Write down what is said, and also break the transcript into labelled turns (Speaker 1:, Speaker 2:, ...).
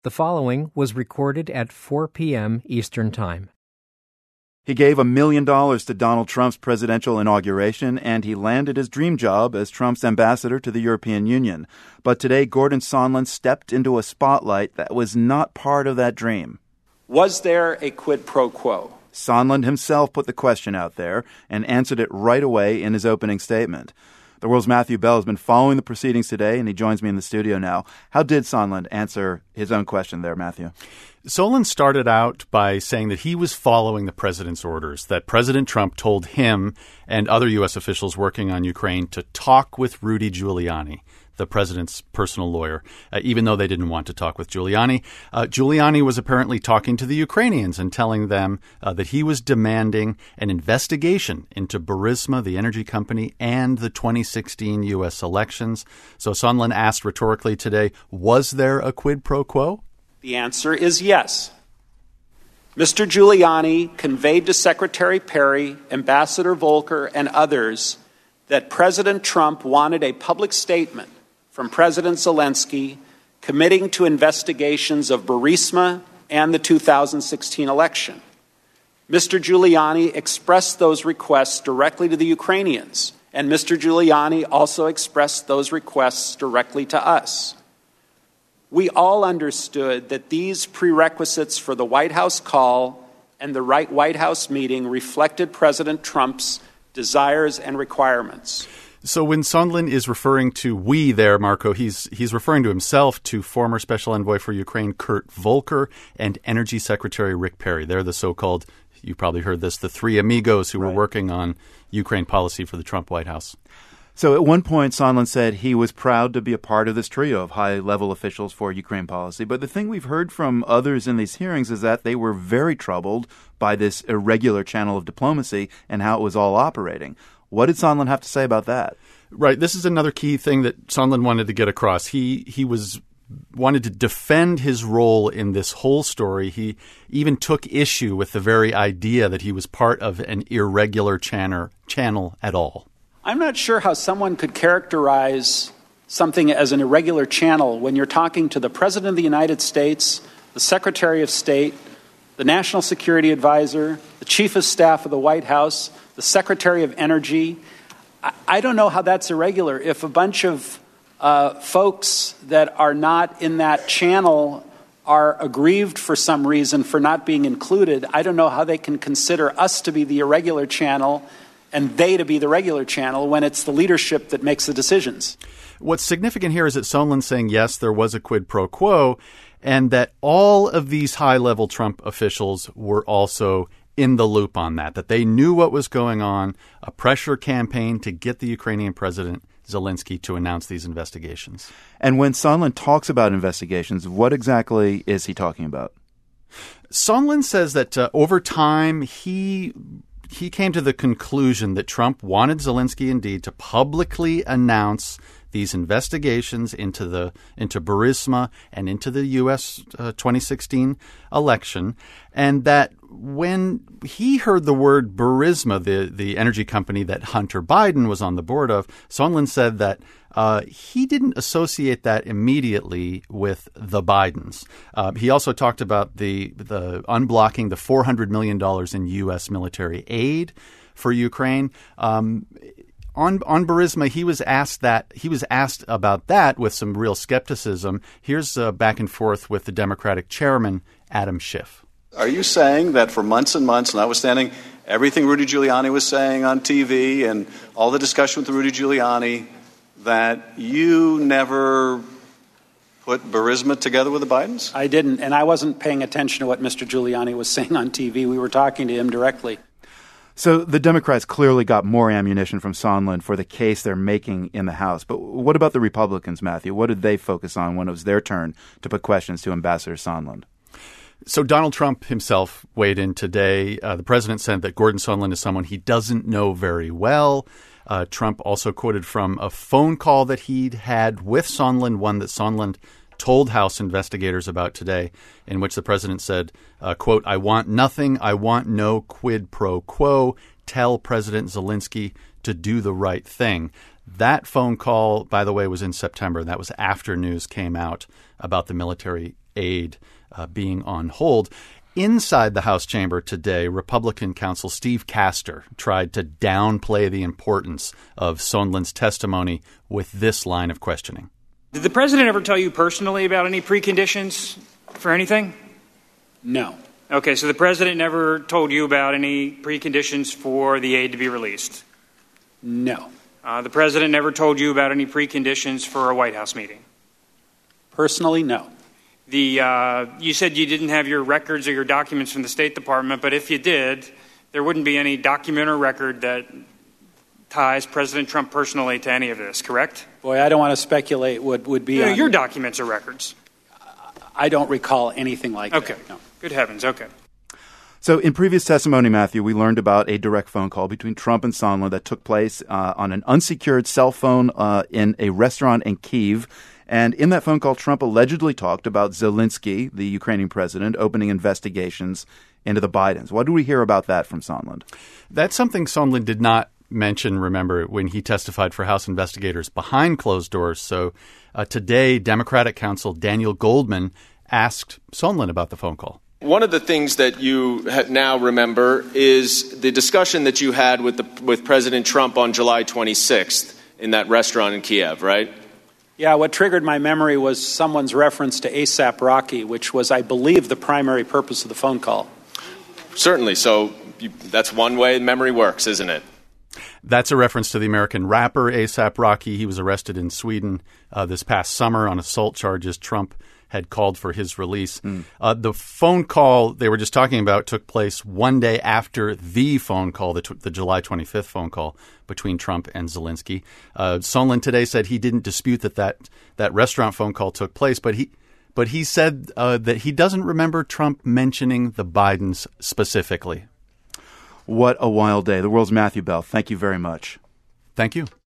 Speaker 1: The following was recorded at 4 p.m. Eastern Time.
Speaker 2: He gave $1 million to Donald Trump's presidential inauguration, and he landed his dream job as Trump's ambassador to the European Union. But today, Gordon Sondland stepped into a spotlight that was not part of that dream.
Speaker 3: Was there a quid pro quo?
Speaker 2: Sondland himself put the question out there and answered it right away in his opening statement. The World's Matthew Bell has been following the proceedings today, and he joins me in the studio now. How did Sondland answer his own question there, Matthew?
Speaker 4: Sondland started out by saying that he was following the president's orders, that President Trump told him and other U.S. officials working on Ukraine to talk with Rudy Giuliani, the president's personal lawyer, even though they didn't want to talk with Giuliani. Giuliani was apparently talking to the Ukrainians and telling them that he was demanding an investigation into Burisma, the energy company, and the 2016 U.S. elections. So Sondland asked rhetorically today, was there a quid pro quo?
Speaker 3: The answer is yes. Mr. Giuliani conveyed to Secretary Perry, Ambassador Volker, and others that President Trump wanted a public statement from President Zelensky committing to investigations of Burisma and the 2016 election. Mr. Giuliani expressed those requests directly to the Ukrainians, and Mr. Giuliani also expressed those requests directly to us. We all understood that these prerequisites for the White House call and the White House meeting reflected President Trump's desires and requirements.
Speaker 4: So when Sondland is referring to we there, Marco, he's referring to himself, to former Special Envoy for Ukraine Kurt Volker and Energy Secretary Rick Perry. They're the so-called, you probably heard this, the three amigos who were working on Ukraine policy for the Trump White House.
Speaker 2: So at one point, Sondland said he was proud to be a part of this trio of high-level officials for Ukraine policy. But the thing we've heard from others in these hearings is that they were very troubled by this irregular channel of diplomacy and how it was all operating. What did Sondland have to say about that?
Speaker 4: Right. This is another key thing that Sondland wanted to get across. He wanted to defend his role in this whole story. He even took issue with the very idea that he was part of an irregular channel at all.
Speaker 3: I'm not sure how someone could characterize something as an irregular channel when you're talking to the President of the United States, the Secretary of State, the National Security Advisor, the Chief of Staff of the White House, the Secretary of Energy. I don't know how that's irregular. If a bunch of folks that are not in that channel are aggrieved for some reason for not being included, I don't know how they can consider us to be the irregular channel and they to be the regular channel when it's the leadership that makes the decisions.
Speaker 4: What's significant here is that Sondland's saying, yes, there was a quid pro quo, and that all of these high-level Trump officials were also in the loop on that they knew what was going on, a pressure campaign to get the Ukrainian President Zelensky to announce these investigations.
Speaker 2: And when Sondland talks about investigations, what exactly is he talking about?
Speaker 4: Sondland says that over time, he came to the conclusion that Trump wanted Zelensky indeed to publicly announce these investigations into Burisma and into the U.S. 2016 election, and that when he heard the word Burisma, the energy company that Hunter Biden was on the board of, Sondland said that he didn't associate that immediately with the Bidens. He also talked about the unblocking the $400 million in U.S. military aid for Ukraine. On Burisma, he was asked about that with some real skepticism. Here's back and forth with the Democratic chairman, Adam Schiff.
Speaker 5: Are you saying that for months and months, notwithstanding everything Rudy Giuliani was saying on TV and all the discussion with Rudy Giuliani, that you never put Burisma together with the Bidens?
Speaker 3: I didn't, and I wasn't paying attention to what Mr. Giuliani was saying on TV. We were talking to him directly.
Speaker 2: So the Democrats clearly got more ammunition from Sondland for the case they're making in the House. But what about the Republicans, Matthew? What did they focus on when it was their turn to put questions to Ambassador Sondland?
Speaker 4: So Donald Trump himself weighed in today. The president said that Gordon Sondland is someone he doesn't know very well. Trump also quoted from a phone call that he'd had with Sondland, one that Sondland told House investigators about today, in which the president said, quote, "I want nothing. I want no quid pro quo. Tell President Zelensky to do the right thing." That phone call, by the way, was in September. That was after news came out about the military aid being on hold. Inside the House chamber today, Republican counsel Steve Castor tried to downplay the importance of Sondland's testimony with this line of questioning.
Speaker 6: Did the president ever tell you personally about any preconditions for anything?
Speaker 3: No.
Speaker 6: Okay, so the president never told you about any preconditions for the aid to be released?
Speaker 3: No.
Speaker 6: The president never told you about any preconditions for a White House meeting?
Speaker 3: Personally, no.
Speaker 6: You said you didn't have your records or your documents from the State Department, but if you did, there wouldn't be any document or record that ties President Trump personally to any of this, correct?
Speaker 3: Boy, I don't want to speculate what would be on...
Speaker 6: Your documents or records?
Speaker 3: I don't recall anything like that.
Speaker 6: Okay.
Speaker 3: No.
Speaker 6: Good heavens, okay.
Speaker 2: So in previous testimony, Matthew, we learned about a direct phone call between Trump and Sondland that took place on an unsecured cell phone in a restaurant in Kyiv. And in that phone call, Trump allegedly talked about Zelensky, the Ukrainian president, opening investigations into the Bidens. What do we hear about that from Sondland?
Speaker 4: That's something Sondland did not mention, remember, when he testified for House investigators behind closed doors. So today, Democratic counsel Daniel Goldman asked Sondland about the phone call.
Speaker 7: One of the things that you now remember is the discussion that you had with President Trump on July 26th in that restaurant in Kiev, right?
Speaker 3: Yeah, what triggered my memory was someone's reference to A$AP Rocky, which was, I believe, the primary purpose of the phone call.
Speaker 7: Certainly. So that's one way memory works, isn't it?
Speaker 4: That's a reference to the American rapper A$AP Rocky. He was arrested in Sweden this past summer on assault charges. Trump had called for his release. The phone call they were just talking about took place one day after the phone call, the July 25th phone call between Trump and Zelensky. Sondland today said he didn't dispute that restaurant phone call took place, but he said that he doesn't remember Trump mentioning the Bidens specifically.
Speaker 2: What a wild day. The world's Matthew Bell. Thank you very much.
Speaker 4: Thank you.